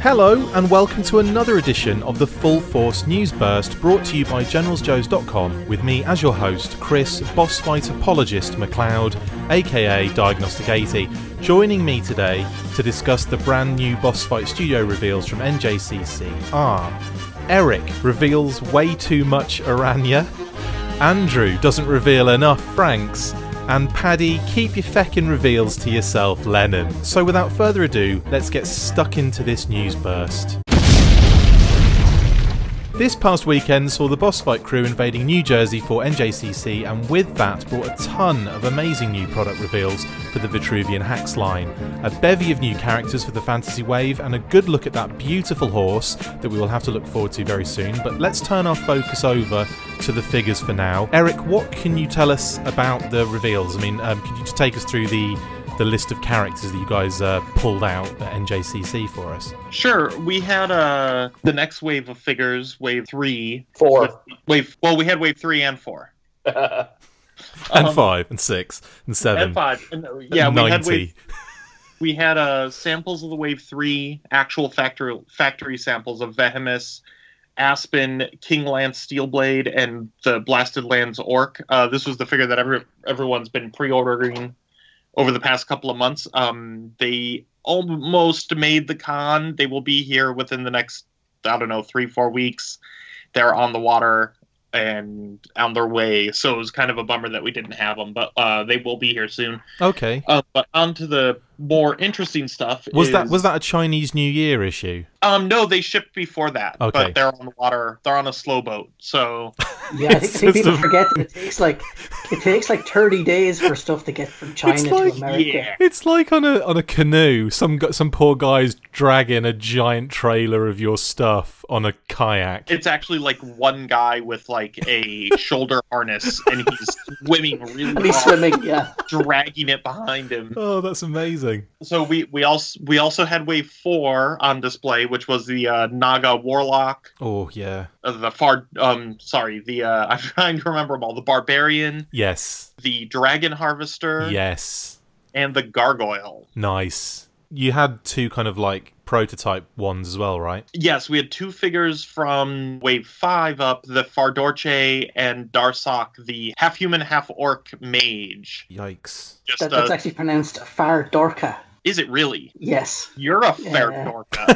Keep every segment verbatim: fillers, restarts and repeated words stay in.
Hello and welcome to another edition of the Full Force News Burst, brought to you by generals joes dot com, with me as your host, Chris Boss Fight Apologist McLeod, aka Diagnostic eighty, joining me today to discuss the brand new Boss Fight Studio reveals from N J C C are Eric reveals way too much Aranya, Andrew doesn't reveal enough Franks, and Paddy, keep your feckin' reveals to yourself, Lennon. So without further ado, let's get stuck into this news burst. This past weekend saw the Boss Fight crew invading New Jersey for N J C C, and with that brought a ton of amazing new product reveals for the Vitruvian Hacks line, a bevy of new characters for the Fantasy Wave, and a good look at that beautiful horse that we will have to look forward to very soon. But let's turn our focus over to the figures for now. Eric, what can you tell us about the reveals? I mean, um, could you just take us through the the list of characters that you guys uh, pulled out at N J C C for us? Sure. We had uh, the next wave of figures, wave three. Four. Wave. Well, we had wave three and four. and um, five, and six, and seven. And five. And, uh, yeah, and we ninety. had wave, we had uh, samples of the wave three, actual factory, factory samples of Vehemus, Aspen, King Lance Steelblade, and the Blasted Lands Orc. Uh, this was the figure that every, everyone's been pre-ordering over the past couple of months. Um, they almost made the con. They will be here within the next, I don't know, three, four weeks. They're on the water and on their way. So it was kind of a bummer that we didn't have them, but uh, they will be here soon. Okay. Uh, but on to the more interesting stuff. Was is, that was that a Chinese New Year issue? Um, no, they shipped before that. Okay. But they're on the water. They're on a slow boat. So Yeah, I think, I think people a... forget that it takes like it takes like thirty days for stuff to get from China like, to America. Yeah. It's like on a on a canoe. Some gu- some poor guy's dragging a giant trailer of your stuff on a kayak. It's actually like one guy with like a shoulder harness, and he's swimming really And he's hard, swimming, yeah. dragging it behind him. Oh, that's amazing. So we we also we also had wave four on display, which was the uh, Naga Warlock. Oh yeah. Uh, the far um sorry the uh, I'm trying to remember them all. The Barbarian, Yes. the Dragon Harvester, Yes. and the Gargoyle. Nice. You had two kind of like prototype ones as well, right? Yes, we had two figures from wave five up, the Fardorche and Darsok, the half-human, half-orc mage. Yikes. Just, That, that's uh, actually pronounced Far Dorka. is it really? Yes. You're a fair Yeah.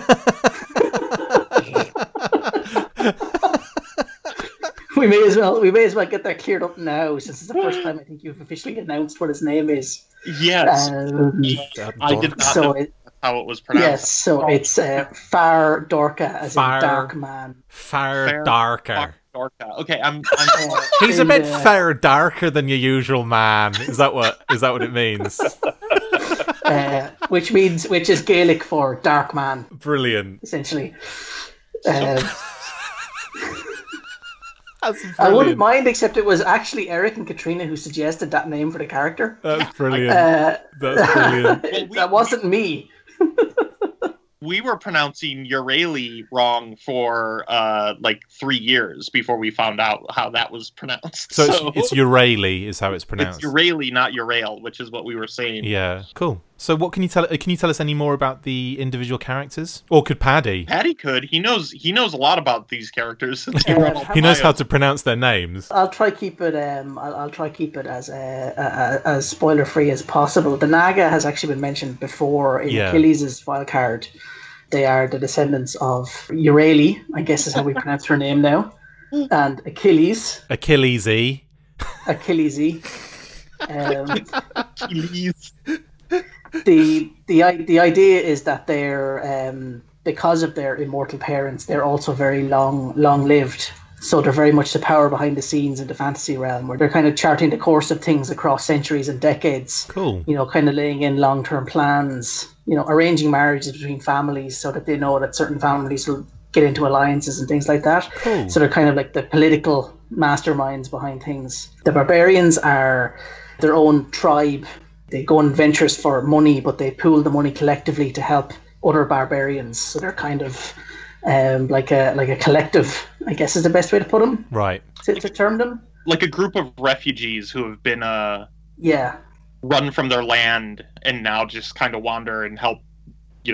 Dorka. We may as well we may as well get that cleared up now, since it's the first time I think you've officially announced what his name is. Yes. Um, I did not so know it, how it was pronounced. yes, so it's uh, Far Dorka, as Far- in dark man. Far Fair darker. Dorka. Okay, I'm... I'm Uh, He's a and, bit uh, far darker than your usual man. Is that what is that what it means? uh, which means which is Gaelic for dark man, Brilliant. essentially. Uh, That's I wouldn't brilliant. mind, except it was actually Eric and Katrina who suggested that name for the character. That's brilliant. Uh, That's brilliant. Well, we- that wasn't me. we were pronouncing Urali wrong for uh, like three years before we found out how that was pronounced. So, it's, it's Urali is how it's pronounced. It's Urali, not Urail, which is what we were saying. Yeah, cool. So what can you tell? Can you tell us any more about the individual characters, or could Paddy? Patty could. He knows. He knows a lot about these characters. Uh, He knows how to pronounce their names. I'll try keep it. Um, I'll, I'll try keep it as uh, uh, as spoiler free as possible. The Naga has actually been mentioned before in Yeah. Achilles' file card. They are the descendants of Urali, I guess is how we pronounce her name now, and Achilles, Achilles E. Achilles. Um, Achilles. the the i- the idea is that they're um, because of their immortal parents, they're also very long long lived. So they're very much the power behind the scenes in the fantasy realm, where they're kind of charting the course of things across centuries and decades. Cool. You know, kind of laying in long term plans. You know, arranging marriages between families so that they know that certain families will get into alliances and things like that. Cool. So they're kind of like the political masterminds behind things. The barbarians are their own tribe. They go on ventures for money, but they pool the money collectively to help other barbarians. So they're kind of um, like a like a collective, I guess is the best way to put them. Right. To, to term them. Like a group of refugees who have been uh, Yeah. run from their land and now just kind of wander and help, you know,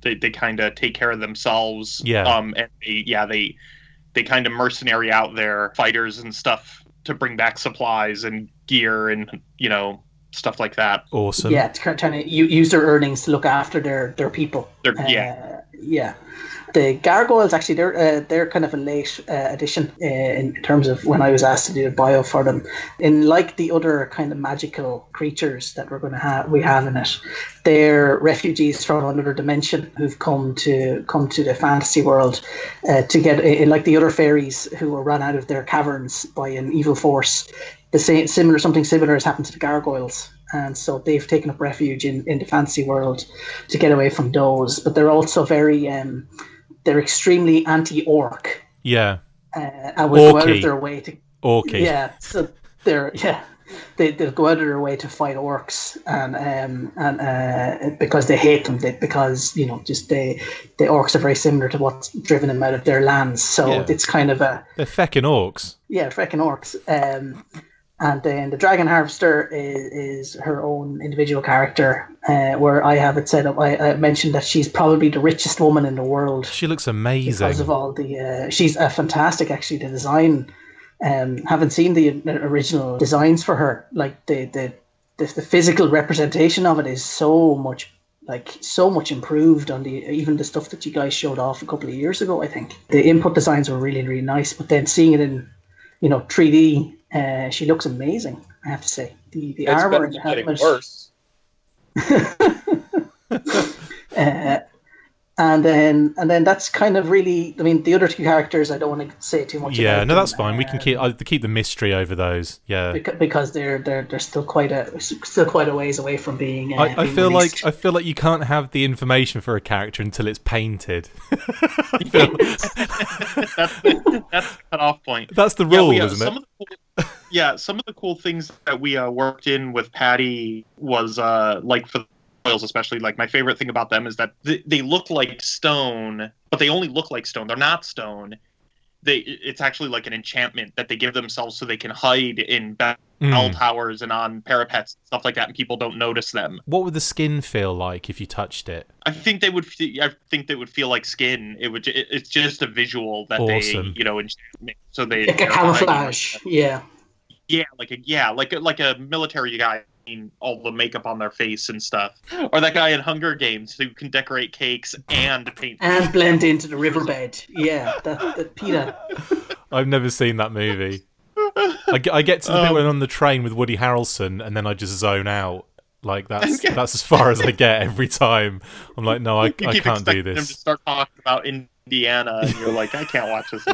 they, they kind of take care of themselves. Yeah. Um, and they, yeah, they they kind of mercenary out their fighters and stuff to bring back supplies and gear and, you know, stuff like that. Awesome. Yeah, to kind of use their earnings to look after their their people. They're, yeah. Uh, yeah. The gargoyles, actually, they're uh, they're kind of a late uh, addition uh, in terms of when I was asked to do a bio for them. And like the other kind of magical creatures that we're going to have, we have in it, they're refugees from another dimension who've come to come to the fantasy world uh, to get, uh, like the other fairies who were run out of their caverns by an evil force. The same, similar, something similar has happened to the gargoyles. And so they've taken up refuge in, in the fantasy world to get away from those. But they're also very, um, they're extremely anti-orc. Yeah. Uh, and will go out of their way to... Orky. Yeah, so they're, yeah, they, they'll go out of their way to fight orcs and um, and uh, because they hate them, they, because, you know, just they, the orcs are very similar to what's driven them out of their lands. So Yeah. it's kind of a... They're feckin' orcs. Yeah, feckin' orcs. Um... And then the Dragon Harvester is, is her own individual character, uh, where I have it set up. I, I mentioned that she's probably the richest woman in the world. She looks amazing. Because of all the... Uh, she's a fantastic, actually, the design. Um, haven't seen the original designs for her. Like, the, the, the, the physical representation of it is so much... Like, so much improved on the even the stuff that you guys showed off a couple of years ago, I think. The input designs were really, really nice, but then seeing it in, you know, three D... Uh, she looks amazing, I have to say. The the It's armor been and the getting helmet. worse. uh, and then and then that's kind of really. I mean, the other two characters, I don't want to say too much. Yeah, about no, that's them, fine. We uh, can keep uh, keep the mystery over those. Yeah, beca- because they're they're they're still quite a still quite a ways away from being. Uh, I, I being feel released. like I feel like you can't have the information for a character until it's painted. I feel- that's, the, that's the cutoff point. that's the Yeah, rule, we, uh, isn't some it? Of the cool, yeah, some of the cool things that we uh, worked in with Patty was uh, like for the foils, especially. Like my favorite thing about them is that th- they look like stone, but they only look like stone. They're not stone. They it's actually like an enchantment that they give themselves so they can hide in bell Mm. towers and on parapets and stuff like that, and people don't notice them. What would the skin feel like if you touched it? I think they would. fe- I think they would feel like skin. It would. It, it's just a visual that Awesome. they, you know, enchant. So they like a they're hiding camouflage. like Yeah. Yeah, like a yeah, like a, like a military guy. I mean, all the makeup on their face and stuff, or that guy in Hunger Games who can decorate cakes and paint. And blend into the riverbed. Yeah, that that Peter. I've never seen that movie. I get, I get to the bit Um, when I'm on the train with Woody Harrelson, and then I just zone out. Like that's that's as far as I get every time. I'm like, no, I, you I keep can't do expecting them to this. start talking about Indiana, and you're like, I can't watch this.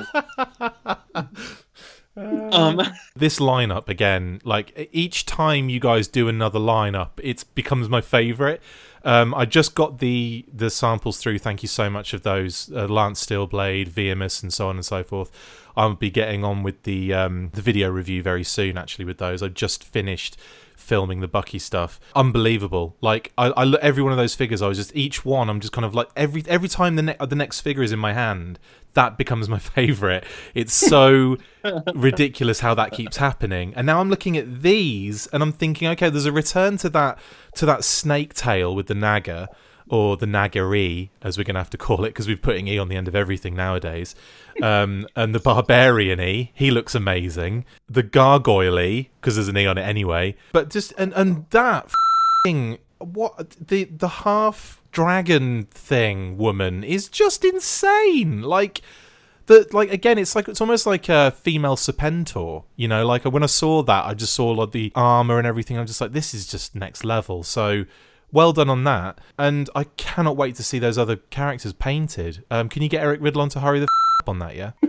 um, This lineup again, like each time you guys do another lineup, it becomes my favourite. Um, I just got the the samples through. Thank you so much of those, uh, Lance Steelblade, V M S, and so on and so forth. I'll be getting on with the um, the video review very soon. Actually, with those, I just finished filming the Bucky stuff. Unbelievable! Like I, I look every one of those figures. I was just each one. I'm just kind of like every every time the ne- the next figure is in my hand, that becomes my favourite. It's so ridiculous how that keeps happening. And now I'm looking at these and I'm thinking, okay, there's a return to that to that snake tail with the Naga, or the Nagari, as we're going to have to call it, because we're putting E on the end of everything nowadays. Um, and the Barbarian-y, he looks amazing. The Gargoyle-y, because there's an E on it anyway. But just, and, and that f***ing, what, the, the half dragon thing woman is just insane. Like, the, like again, it's like it's almost like a female Serpentor, you know. Like when I saw that, I just saw like the armor and everything. I'm just like, this is just next level. So, well done on that, and I cannot wait to see those other characters painted. Um, can you get Eric Ridlon to hurry the f- up on that? Yeah,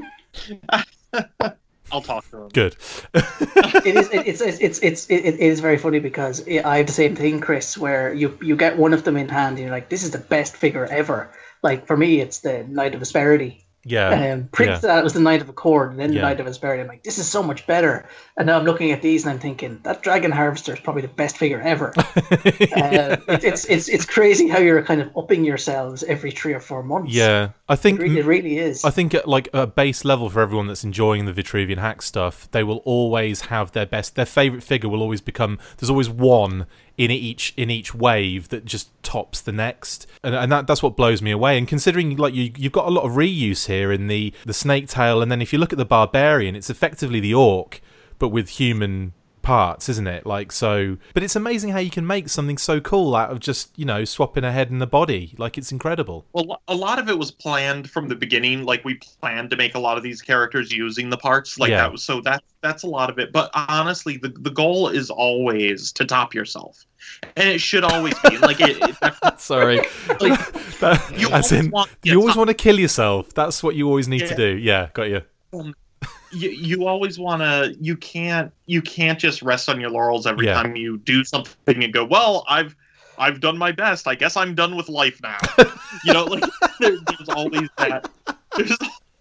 I'll talk to him. good. it is it, it's it's it's it's it, it is very funny because I have the same thing, Chris, where you you get one of them in hand and you're like, this is the best figure ever. Like for me, it's the Knight of Asperity. Yeah, Um, Prince yeah. to that was the Knight of Accord, and then the Yeah. Knight of Asperity. I'm like, this is so much better. And now I'm looking at these and I'm thinking that Dragon Harvester is probably the best figure ever. uh, it, it's it's it's crazy how you're kind of upping yourselves every three or four months. Yeah, I it think really, it really is. I think at like a base level for everyone that's enjoying the Vitruvian Hack stuff, they will always have their best, their favourite figure will always become, there's always one in each in each wave that just tops the next, and, and that that's what blows me away. And considering like you you've got a lot of reuse here in the the snake tail, and then if you look at the barbarian, it's effectively the orc but with human parts, isn't it? Like, so, but it's amazing how you can make something so cool out of just, you know, swapping a head and the body. Like, it's incredible. Well, a lot of it was planned from the beginning. Like, we planned to make a lot of these characters using the parts. Like, Yeah. that was, so that that's a lot of it. But honestly, the, the goal is always to top yourself. And it should always be. Like, it, it that's, Sorry. like, That- you as always in, want- you yeah, always top- want to kill yourself. That's what you always need to Yeah. do. Yeah, got you. um, you, you always want to you can't you can't just rest on your laurels every Yeah. time you do something and go, well, i've i've done my best, I guess I'm done with life now. You know, like, there, there's always that there's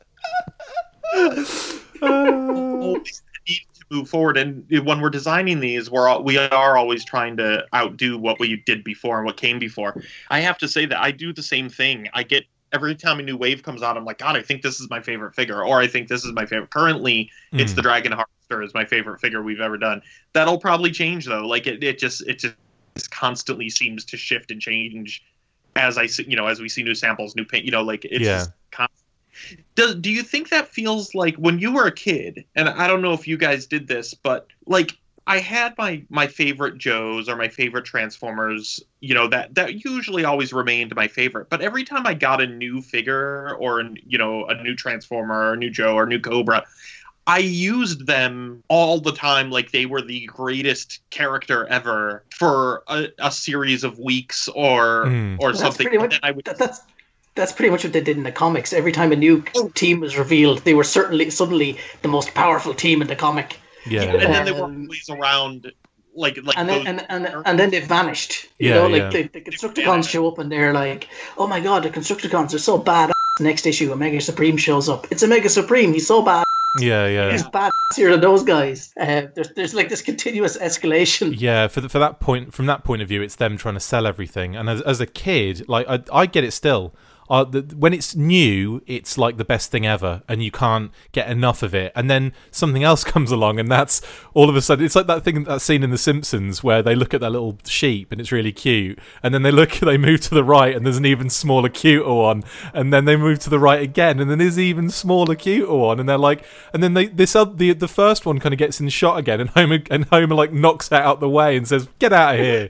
always the need to move forward. And when we're designing these, we're all, we are always trying to outdo what we did before and what came before. I have to say that I do the same thing. I get every time a new wave comes out, I'm like, God, I think this is my favorite figure, or I think this is my favorite. Currently, it's Mm. the Dragon Harvester is my favorite figure we've ever done. That'll probably change though. Like, it, it just it just constantly seems to shift and change as I see, you know, as we see new samples, new paint. You know, like, it's Yeah. just constant. Does do you think that feels like when you were a kid? And I don't know if you guys did this, but like, I had my my favorite Joes or my favorite Transformers, you know, that that usually always remained my favorite. But every time I got a new figure or, you know, a new Transformer or a new Joe or a new Cobra, I used them all the time like they were the greatest character ever for a, a series of weeks or Mm. or That's something. pretty And much- then I would, That, that's that's pretty much what they did in the comics. Every time a new team was revealed, they were certainly suddenly the most powerful team in the comic. Yeah, and yeah. then they were Um, always around, like like And those. then, and, and, and then they vanished. You Yeah, know, yeah. like the, the Constructicons show up and they're like, oh my god, the Constructicons are so bad. Next issue, a Mega Supreme shows up. It's a Mega Supreme. He's so bad. Yeah, yeah. He's bad here than those guys. Uh, there's, there's like this continuous escalation. Yeah, for the, for that point, from that point of view, it's them trying to sell everything. And as as a kid, like I, I get it still. Uh, the, when it's new, it's like the best thing ever, and you can't get enough of it. And then something else comes along, and that's all of a sudden. It's like that thing, that scene in The Simpsons where they look at that little sheep, and it's really cute. And then they look, they move to the right, and there's an even smaller, cuter one. And then they move to the right again, and then there's an even smaller, cuter one. And they're like, and then they this other, the the first one kind of gets in shot again, and Homer and Homer like knocks it out the way and says, "Get out of here."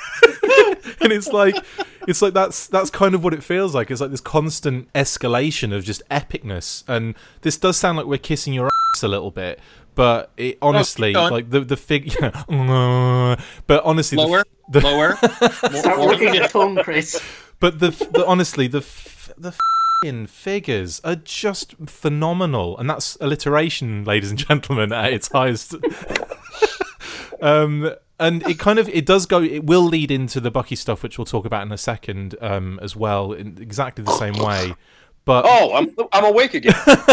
And it's like, it's like that's that's kind of what it feels like. It's like this constant escalation of just epicness, and this does sound like we're kissing your ass a little bit, but it honestly, go on. like the the fig, but honestly, Lower, the, the, lower. Start working the tongue, Chris. but the, the honestly the f- the f***ing figures are just phenomenal, and that's alliteration, ladies and gentlemen, at its highest. um. And it kind of, it does go, it will lead into the Bucky stuff, which we'll talk about in a second, um, as well, in exactly the same way. But Oh, I'm I'm awake again.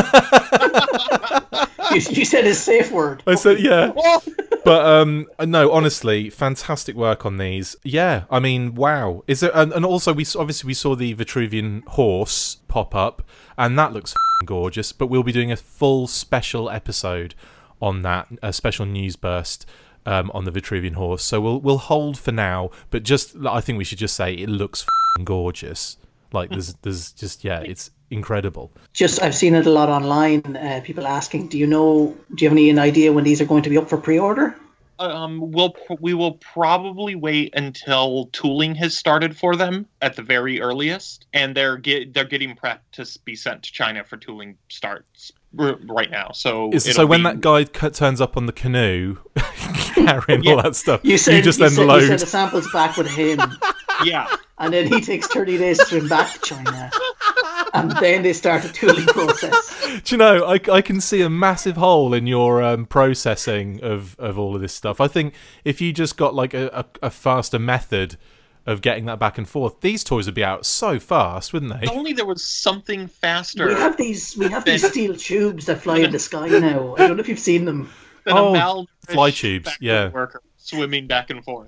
You, you said his safe word. I said, yeah. But um, no, honestly, fantastic work on these. Yeah, I mean, wow. Is there? And, and also, we s- obviously we saw the Vitruvian horse pop up, and that looks f***ing gorgeous. But we'll be doing a full special episode on that, a special news burst. Um, on the Vitruvian horse, so we'll we'll hold for now. But just, I think we should just say it looks f***ing gorgeous. Like there's there's just yeah, it's incredible. Just, I've seen it a lot online. Uh, people asking, do you know? Do you have any idea when these are going to be up for pre-order? Um, we'll we will probably wait until tooling has started for them at the very earliest, and they're get they're getting prepped to s- be sent to China for tooling starts r- right now. So Is, it'll so when be- that guy c- turns up on the canoe, carrying all Yeah. that stuff, You said just you then said, load. you sent the samples back with him, yeah. and then he takes thirty days to swim back to China, and then they start the tooling process. Do you know, I, I can see a massive hole in your um, processing of, of all of this stuff. I think if you just got like a, a, a faster method of getting that back and forth, these toys would be out so fast, wouldn't they? If only there was something faster We have these, we have these steel tubes that fly in the sky now. I don't know if you've seen them. than Oh, a malnourished fly tubes, factory yeah. worker swimming back and forth.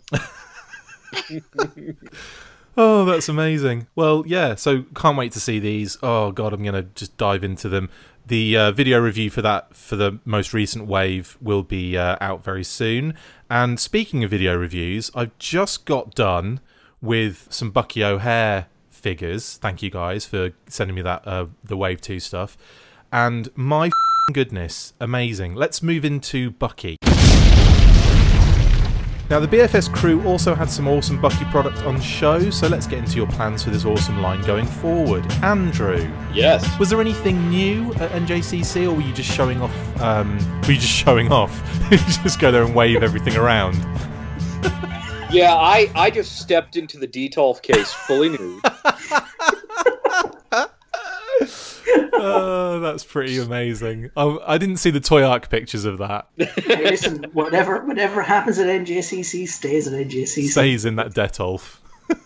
Oh, that's amazing. Well, yeah, so can't wait to see these. Oh, God, I'm going to just dive into them. The uh, video review for that, for the most recent wave, will be uh, out very soon. And speaking of video reviews, I've just got done with some Bucky O'Hare figures. Thank you guys for sending me that uh, the Wave two stuff. And my goodness, amazing. Let's move into Bucky. Now, the B F S crew also had some awesome Bucky product on show, so let's get into your plans for this awesome line going forward. Andrew. Yes. Was there anything new at N J C C, or were you just showing off? Um, were you just showing off? You just go there and wave everything around. Yeah, I, I just stepped into the Detolf case fully nude. Oh, that's pretty amazing. I, I didn't see the Toy Arc pictures of that. Hey, listen, whatever whatever happens at N J C C stays at N J C C. Stays in that Detolf.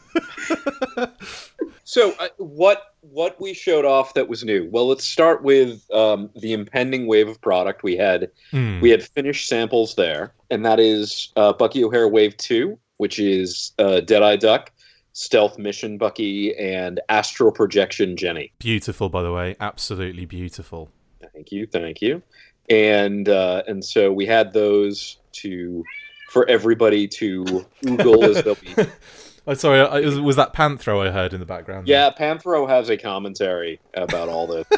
So, uh, what what we showed off that was new? Well, let's start with um, the impending wave of product we had. Mm. We had finished samples there, and that is uh, Bucky O'Hare Wave two, which is uh, Deadeye Duck, Stealth Mission Bucky, and Astral Projection Jenny. Beautiful, by the way. Absolutely beautiful. Thank you, thank you. And uh, and so we had those to for everybody to Google as they'll be. Oh, sorry, I, was, was that Panthro I heard in the background? Yeah, Panthro has a commentary about all this.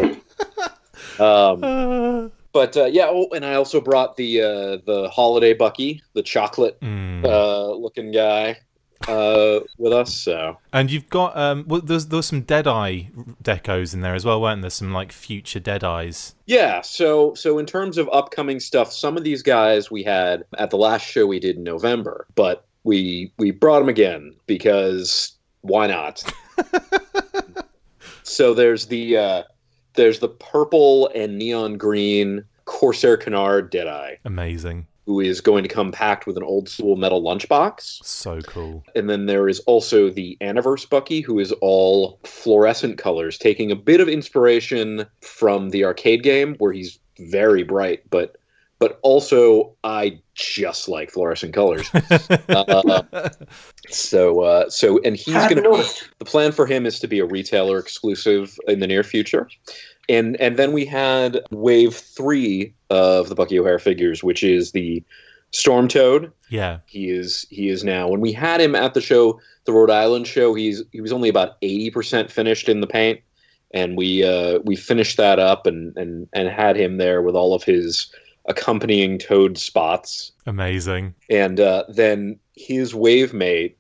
um, Uh, but uh, yeah, oh, and I also brought the uh, the holiday Bucky, the chocolate mm. uh, looking guy, uh, with us. So, and you've got um, well, there's there's some Deadeye decos in there as well, weren't there? Some like future Deadeyes. yeah. So so in terms of upcoming stuff, some of these guys we had at the last show we did in November, but we we brought them again because why not? So there's the uh, there's the purple and neon green Corsair Canard Deadeye, Amazing. who is going to come packed with an old school metal lunchbox. So cool. And then there is also the Anniverse Bucky, who is all fluorescent colors, taking a bit of inspiration from the arcade game, where he's very bright, but but also I just like fluorescent colors. uh, so uh, so and he's going to be, the plan for him is to be a retailer exclusive in the near future. And and then we had wave three of the Bucky O'Hare figures, which is the Storm Toad. Yeah. He is he is now. When we had him at the show, the Rhode Island show, he's he was only about eighty percent finished in the paint, and we uh, we finished that up and, and and had him there with all of his accompanying Toad spots. Amazing. And uh, then his wave mate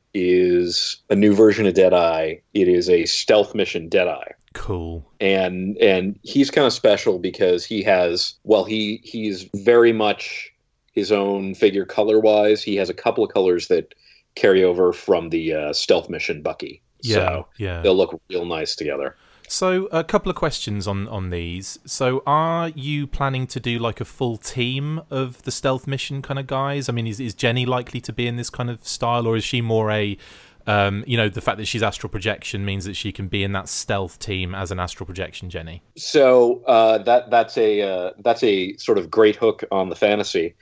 is a new version of Deadeye. It is a Stealth Mission Deadeye. Cool. And and he's kind of special because he has, well, he he's very much his own figure color-wise. He has a couple of colors that carry over from the uh, Stealth Mission Bucky. Yeah, so yeah. They'll look real nice together. So a couple of questions on, on these. So are you planning to do like a full team of the Stealth Mission kind of guys? I mean, is, is Jenny likely to be in this kind of style, or is she more a, um, you know, the fact that she's Astral Projection means that she can be in that stealth team as an Astral Projection Jenny? So uh, that that's a uh, that's a sort of great hook on the fantasy.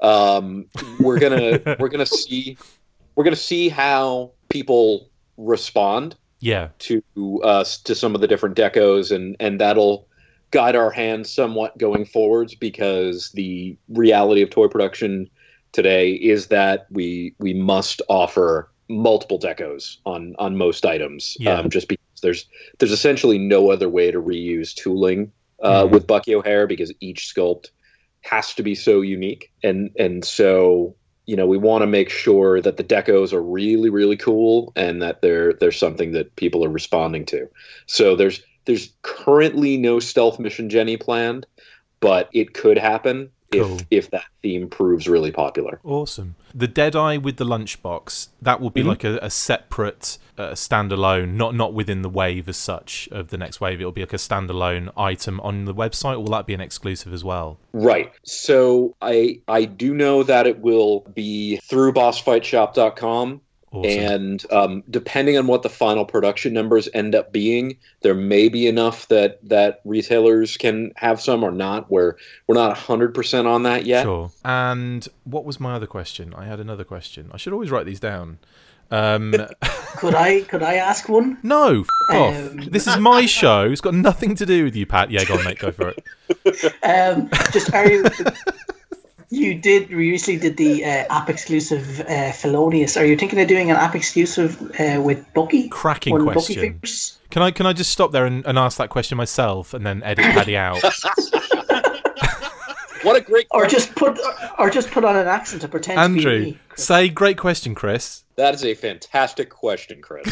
Um, we're gonna we're gonna see we're gonna see how people respond. Yeah. To uh, to some of the different decos, and, and that'll guide our hands somewhat going forwards, because the reality of toy production today is that we we must offer multiple decos on, on most items. Yeah. Um, just because there's there's essentially no other way to reuse tooling uh, mm. with Bucky O'Hare, because each sculpt has to be so unique, and and so. You know, we want to make sure that the decos are really, really cool, and that they're they're something that people are responding to. So there's there's currently no Stealth Mission Jenny planned, but it could happen cool. if if that theme proves really popular. Awesome. The Deadeye with the lunchbox, that will be mm-hmm. like a, a separate uh, standalone, not not within the wave as such of the next wave. It'll be like a standalone item on the website, or will that be an exclusive as well? Right. So I I do know that it will be through boss fight shop dot com. Awesome. And um, depending on what the final production numbers end up being, there may be enough that, that retailers can have some or not, where we're not one hundred percent on that yet. Sure. And what was my other question? I had another question. I should always write these down. Um, could I could I ask one? No, f Um, off. This is my show. It's got nothing to do with you, Pat. Yeah, go on, mate. Go for it. Um, just are you? You did you recently did the uh, app exclusive uh, Felonious. Are you thinking of doing an app exclusive uh, with Bucky? Cracking One Bucky question. figures? Can I can I just stop there and, and ask that question myself and then edit Paddy out? What a great Or question. just put or just put on an accent to pretend to Andrew, be me. say great question, Chris. That is a fantastic question, Chris.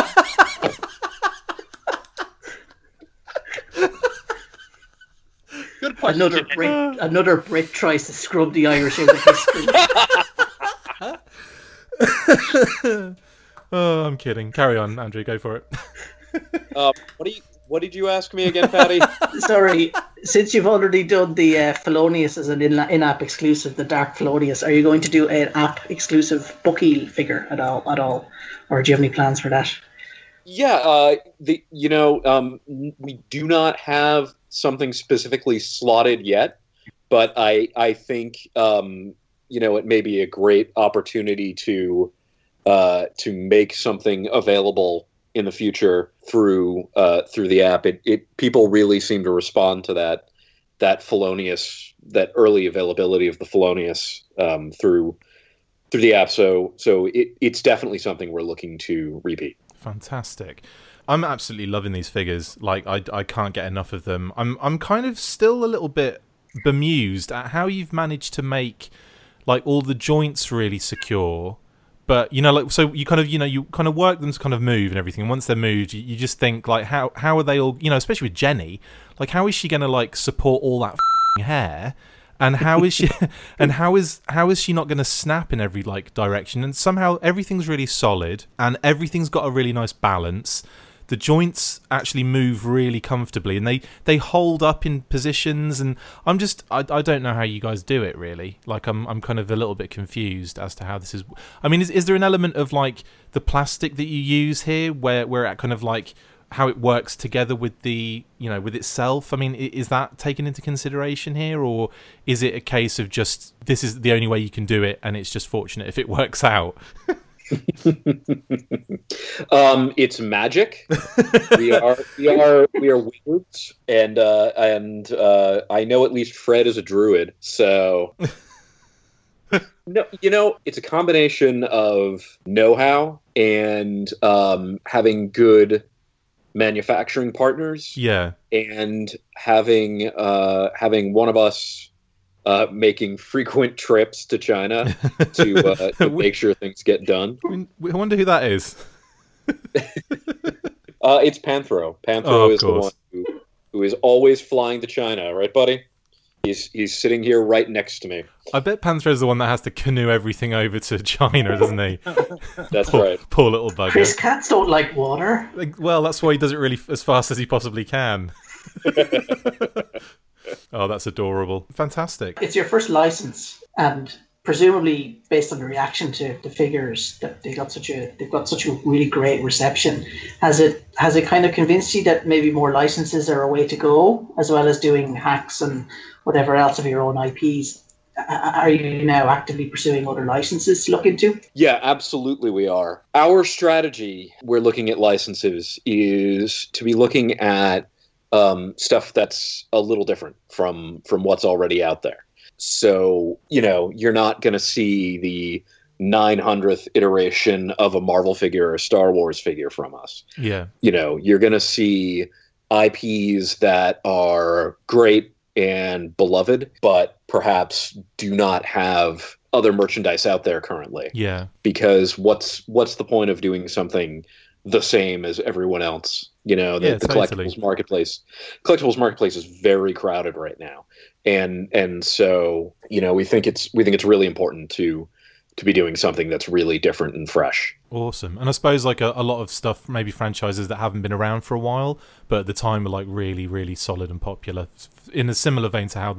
Good question. Another Brit, another Brit tries to scrub the Irish out of history. Oh, I'm kidding. Carry on, Andrew. Go for it. uh, what do you? What did you ask me again, Patty? Sorry, since you've already done the uh, Felonious as an in- in-app exclusive, the Dark Felonious, are you going to do an app exclusive Bucky figure at all? At all, or do you have any plans for that? Yeah, uh, the you know um, we do not have something specifically slotted yet, but I I think um, you know it may be a great opportunity to uh, to make something available in the future through uh, through the app. It, it people really seem to respond to that that Felonious, that early availability of the Felonious um, through through the app. So so it, it's definitely something we're looking to repeat. Fantastic. I'm absolutely loving these figures. Like, I, I can't get enough of them. I'm I'm kind of still a little bit bemused at how you've managed to make like all the joints really secure. But, you know, like, so you kind of, you know, you kind of work them to kind of move and everything. And once they're moved, you, you just think, like, how how are they all, you know, especially with Jenny, like, how is she going to, like, support all that f***ing hair? And how is she, and how is, how is she not going to snap in every, like, direction? And somehow everything's really solid and everything's got a really nice balance. The joints actually move really comfortably and they, they hold up in positions, and I'm just I, I don't know how you guys do it really. Like I'm I'm kind of a little bit confused as to how this is. I mean, is is there an element of like the plastic that you use here where where it kind of like how it works together with the, you know, with itself? I mean, is that taken into consideration here, or is it a case of just this is the only way you can do it and it's just fortunate if it works out? um, it's magic. we are we are we are wizards, and uh, and uh, I know at least Fred is a druid. So no, you know, it's a combination of know-how and um, having good manufacturing partners. Yeah, and having uh, having one of us. Uh, making frequent trips to China to, uh, to make sure things get done. I, mean, I wonder who that is. uh, it's Panthro. Panthro oh, is course. the one who, who is always flying to China, right, buddy? He's he's sitting here right next to me. I bet Panthro's the one that has to canoe everything over to China, doesn't he? That's poor, right. Poor little bugger. Chris, cats don't like water. Like, well, that's why he does it really f- as fast as he possibly can. Oh, that's adorable. Fantastic. It's your first license, and presumably based on the reaction to the figures that they got such a they've got such a really great reception. Has it has it kind of convinced you that maybe more licenses are a way to go, as well as doing hacks and whatever else of your own I Ps? Are you now actively pursuing other licenses to look into? Yeah, absolutely we are. Our strategy, we're looking at licenses, is to be looking at Um, stuff that's a little different from from what's already out there. So, you know, you're not going to see the nine hundredth iteration of a Marvel figure or a Star Wars figure from us. Yeah. You know, you're going to see I Ps that are great and beloved, but perhaps do not have other merchandise out there currently. Yeah. Because what's what's the point of doing something the same as everyone else? You know, the, Yeah, the totally. collectibles marketplace, collectibles marketplace is very crowded right now, and and so you know we think it's we think it's really important to to be doing something that's really different and fresh. Awesome. And I suppose like a, a lot of stuff, maybe franchises that haven't been around for a while, but at the time were like really, really solid and popular. In a similar vein to how the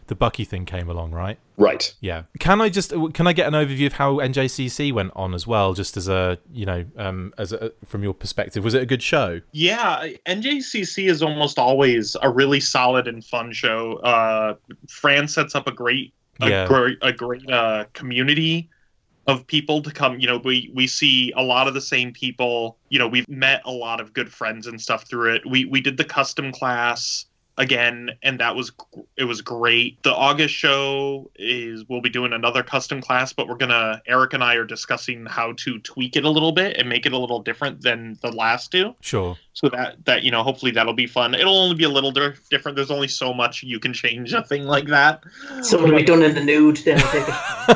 the Bucky thing came along, right? Right. Yeah. Can I just can I get an overview of how N J C C went on as well, just as a you know um as a, from your perspective? Was it a good show? Yeah, N J C C is almost always a really solid and fun show. Uh, Fran sets up a great a Yeah. great a great uh, community of people to come. You know, we we see a lot of the same people. You know, we've met a lot of good friends and stuff through it. We we did the custom class again, and that was it was great. The August show is we'll be doing another custom class, but we're gonna Eric and I are discussing how to tweak it a little bit and make it a little different than the last two. Sure. So that that you know, hopefully that'll be fun. It'll only be a little di- different. There's only so much you can change a thing like that. So it'll be done in the nude then, I take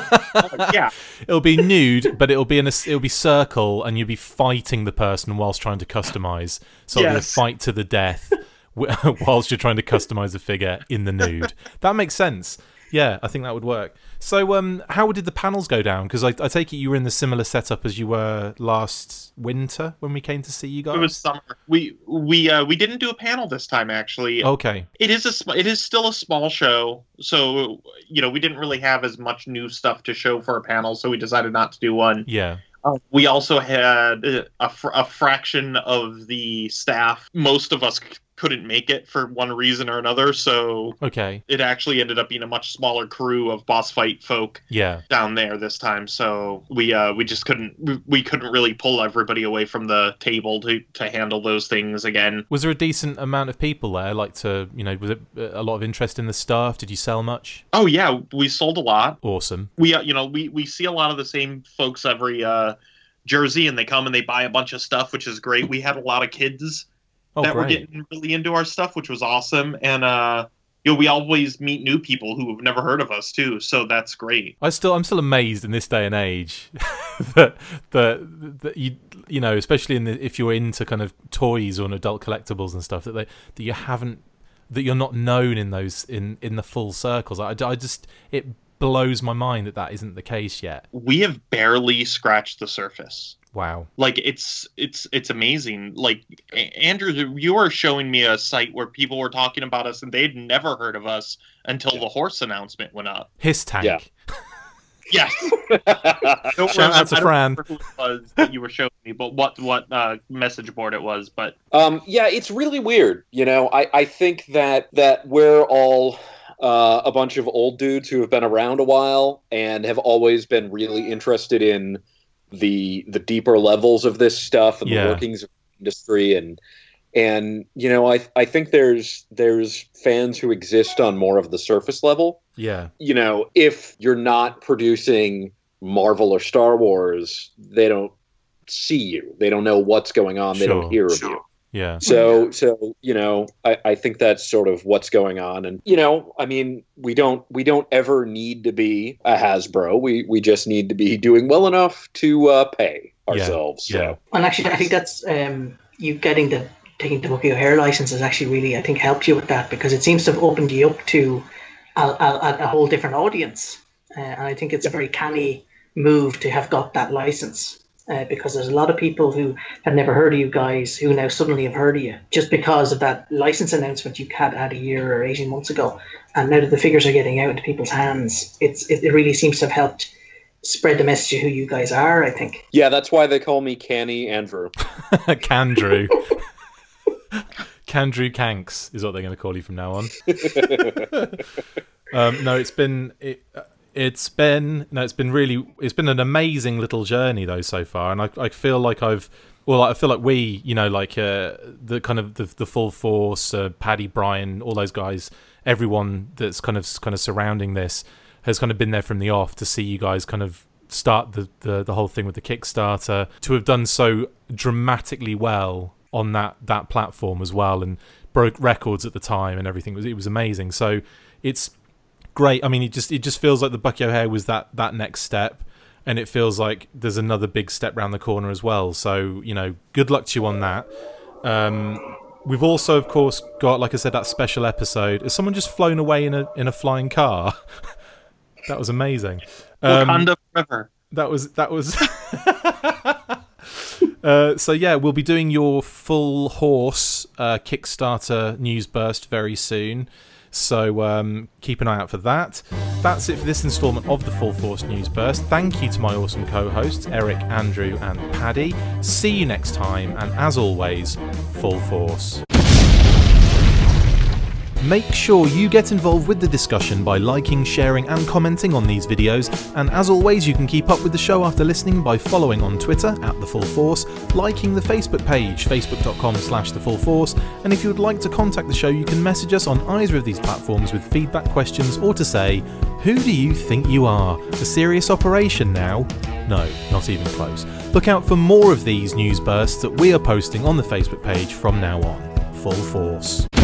it. Yeah, It'll be nude, but it'll be in a it'll be circle, and you'll be fighting the person whilst trying to customize. So it'll be a Yes. fight to the death whilst you're trying to customize a figure in the nude. That makes sense. Yeah, I think that would work. So, um, how did the panels go down? Because I, I take it you were in the similar setup as you were last winter when we came to see you guys. it was summer. We we uh, we didn't do a panel this time actually. Okay. It is a sm- it is still a small show, so you know we didn't really have as much new stuff to show for a panel, so we decided not to do one. Yeah. Uh, we also had uh, a, fr- a fraction of the staff. Most of us c- couldn't make it for one reason or another, so Okay. it actually ended up being a much smaller crew of boss fight folk Yeah. down there this time. So we uh, we just couldn't we, we couldn't really pull everybody away from the table to to handle those things again. Was there a decent amount of people there? Like to you know, was it a lot of interest in the staff? Did you sell much? Oh yeah, we sold a lot. Awesome. We uh, you know we we see a lot of the same folks every uh, Jersey, and they come and they buy a bunch of stuff, which is great. We had a lot of kids Oh, that were great. getting really into our stuff, which was awesome. And uh, you know, we always meet new people who have never heard of us too, so that's great. I still, I'm still amazed in this day and age that that that you you know, especially in the, if you're into kind of toys or adult collectibles and stuff, that they that you haven't that you're not known in those in in the full circles. I, I just it blows my mind that that isn't the case yet. We have barely scratched the surface. Wow. Like it's it's it's amazing. Like A- Andrew, you were showing me a site where people were talking about us and they'd never heard of us until Yeah. the horse announcement went up. Hiss tank. Yeah. Yes. Don't Shout out to I don't Fran. remember who it was that you were showing me, but what what uh, message board it was. But Um, yeah, it's really weird. You know, I, I think that that we're all uh, a bunch of old dudes who have been around a while and have always been really interested in the the deeper levels of this stuff and Yeah. the workings of the industry, and and you know, I I think there's there's fans who exist on more of the surface level. Yeah. You know, if you're not producing Marvel or Star Wars, they don't see you. They don't know what's going on. They Sure. don't hear of you. Yeah. So, so you know, I, I think that's sort of what's going on, and you know, I mean, we don't we don't ever need to be a Hasbro. We we just need to be doing well enough to uh, pay ourselves. Yeah. So. And actually, I think that's um, you getting the taking the Bucky O'Hare license has actually really, I think, helped you with that, because it seems to have opened you up to a, a, a whole different audience. Uh, and I think it's a very canny move to have got that license, uh, because there's a lot of people who have never heard of you guys who now suddenly have heard of you just because of that license announcement you had had a year or eighteen months ago. And now that the figures are getting out into people's hands, it's it, it really seems to have helped spread the message of who you guys are, I think. Yeah, that's why they call me Canny Andrew. Candrew. Candrew Kanks is what they're going to call you from now on. um, no, it's been it, it's been no, it's been really it's been an amazing little journey though so far, and I I feel like I've well I feel like we you know like uh, the kind of the the full force, uh, Paddy, Brian, all those guys, everyone that's kind of kind of surrounding this has kind of been there from the off to see you guys kind of start the, the, the whole thing with the Kickstarter, to have done so dramatically well on that, that platform as well, and broke records at the time and everything. It was, it was amazing. So it's great. I mean, it just it just feels like the Bucky O'Hare was that, that next step, and it feels like there's another big step round the corner as well. So, you know, good luck to you on that. Um, we've also, of course, got, like I said, that special episode. Has someone just flown away in a in a flying car? That was amazing. Um, Wakanda forever. That was that was. uh, so yeah, we'll be doing your full horse uh, Kickstarter news burst very soon. So um, keep an eye out for that. That's it for this instalment of the Full Force News Burst. Thank you to my awesome co-hosts, Eric, Andrew and Paddy. See you next time, and as always, Full Force. Make sure you get involved with the discussion by liking, sharing and commenting on these videos, and as always you can keep up with the show after listening by following on Twitter at The Full Force, liking the Facebook page facebook.com slash The Full Force, and if you would like to contact the show you can message us on either of these platforms with feedback, questions or to say, who do you think you are? A serious operation now? No, not even close. Look out for more of these news bursts that we are posting on the Facebook page from now on. Full Force.